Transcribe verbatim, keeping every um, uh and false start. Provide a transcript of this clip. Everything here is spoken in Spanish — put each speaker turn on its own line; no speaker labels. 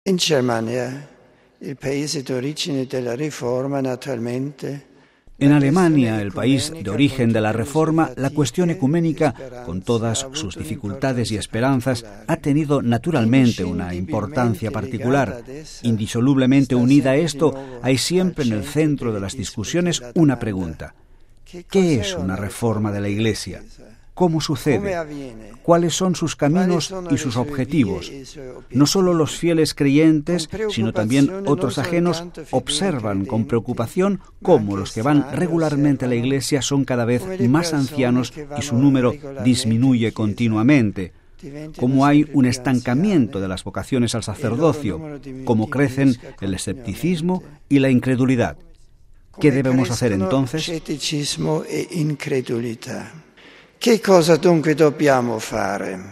In Germania, il paese d'origine della riforma, naturalmente.
En Alemania, el país de origen de la Reforma, la cuestión ecuménica, con todas sus dificultades y esperanzas, ha tenido naturalmente una importancia particular. Indisolublemente unida a esto, hay siempre en el centro de las discusiones una pregunta: ¿qué es una reforma de la Iglesia? ¿Cómo sucede? ¿Cuáles son sus caminos y sus objetivos? No solo los fieles creyentes, sino también otros ajenos observan con preocupación cómo los que van regularmente a la Iglesia son cada vez más ancianos y su número disminuye continuamente. Cómo hay un estancamiento de las vocaciones al sacerdocio, cómo crecen el escepticismo y la incredulidad. ¿Qué debemos hacer entonces?
Che cosa dunque dobbiamo fare?